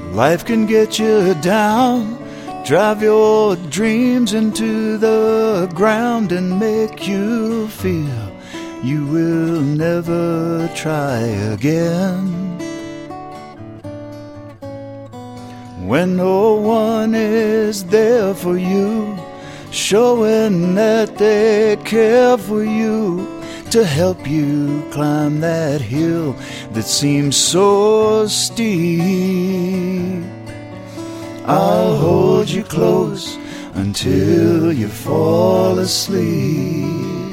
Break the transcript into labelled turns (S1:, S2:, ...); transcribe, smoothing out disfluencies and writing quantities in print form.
S1: Life can get you down, drive your dreams into the ground and make you feel you will never try again. When no one is there for you, showing that they care for you, to help you climb that hill that seems so steep. I'll hold you close until you fall asleep.